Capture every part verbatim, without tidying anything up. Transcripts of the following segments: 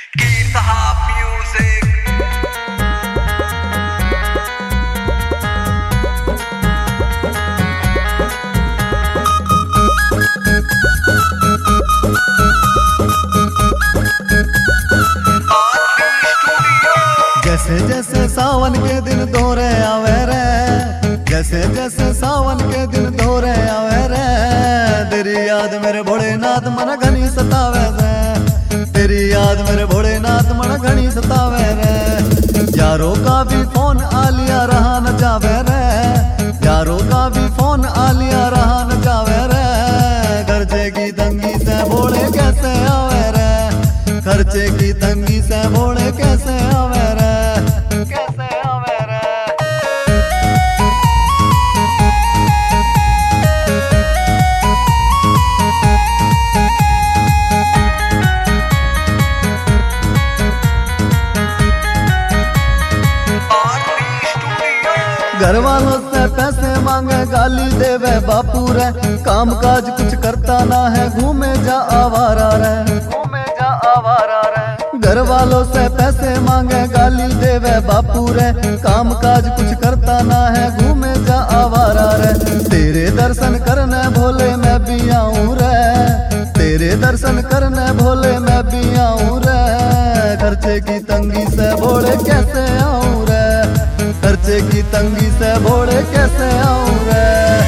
जैसे जैसे सावन के दिन दोरे आवे रे, जैसे जैसे सावन के दिन दोरे आवे रे, तेरी याद मेरे भोलेनाथ मन घनी सतावे रे, तेरी याद मेरे भोलेनाथ मन घनी सतावे रे। यारों का भी फोन आ लिया रहा न जावे रे, यारों का भी फोन आ लिया रहा न जावे रे, खर्चे की तंगी से भोले कैसे आवे रे, खर्चे की तंगी से भोले कैसे आवे रे, कैसे आवे रे। घर वालों से पैसे मांगे गाली देवे बापू रे, काम काज कुछ करता ना है घूमे जा आवारा रे, घूमे जा आवारा रे। घर वालों से पैसे मांगे गाली देवे बापू रे, काम काज कुछ करता ना है घूमे जा आवारा रे। तेरे दर्शन करने भोले मैं भी आऊं रे, तेरे दर्शन करने भोले मैं भी आऊं रे, खर्चे की तंगी से भोले कैसे आऊं रे, खर्चे की तंगी से भोले कैसे आऊं रे,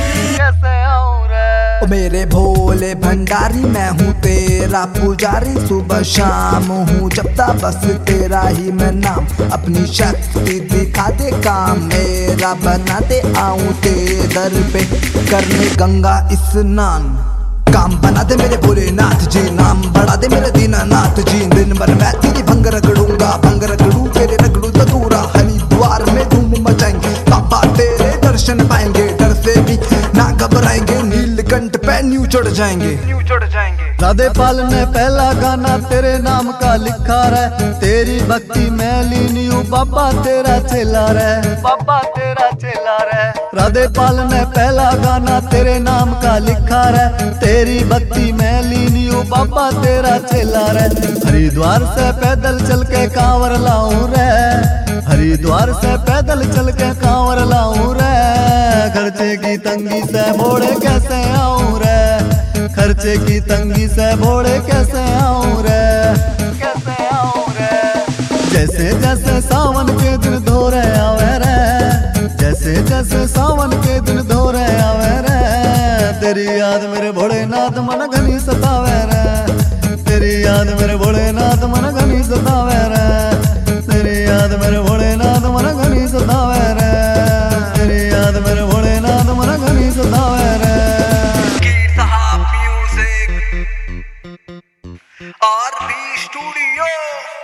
कैसे आऊं रे। ओ मेरे भोले भंडारी मैं हूँ तेरा पुजारी, सुबह शाम हूँ जपता बस तेरा ही मैं नाम, अपनी शक्ति दिखा दे काम मेरा बना दे, आऊं तेरे दर पे करने गंगा स्नान, काम बना दे मेरे भोलेनाथ जी, नाम बढ़ा दे मेरे दीनानाथ जी। दिन भर मैं तेरी भंग रगड़ूंगा, भंग रगड़ू तेरे रगड़ू तो दूरा, हरिद्वार में धूम मचाएंगे, बाबा तेरे दर्शन पाएंगे, डर से भी ना घबराएंगे, नीलकंठ पे न्यू चढ़ जाएंगे, न्यू चढ़ जाएंगे। राधे पाल ने पहला गाना तेरे नाम का लिखा रे, तेरी भक्ति में लीन यूं बाबा तेरा चेला रे, बाबा तेरा चेला रे। राधे पाल ने पहला गाना तेरे नाम का लिखा रे, तेरी भक्ति में लीन यूं बाबा तेरा चेला रे। हरिद्वार से पैदल चल के कांवर लाऊं रे, हरिद्वार से पैदल चल के कांवर लाऊं रे, खर्चे की तंगी से भोले कैसे आऊं रे, खर्चे की तंगी से भोले कैसे आऊं रे, कैसे आऊं रे। जैसे जैसे सावन के दिन धोरे आवे रे, जैसे जैसे सावन के दिन धोरे आवे रे, तेरी याद मेरे भोलेनाथ मन घनी सतावे रे, तेरी याद मेरे भोलेनाथ मन घनी सतावे रे, तेरी याद मेरे भोलेनाथ मन घनी सतावे रे, तेरी याद मेरे भोलेनाथ मन घनी सतावे रे। R B studio.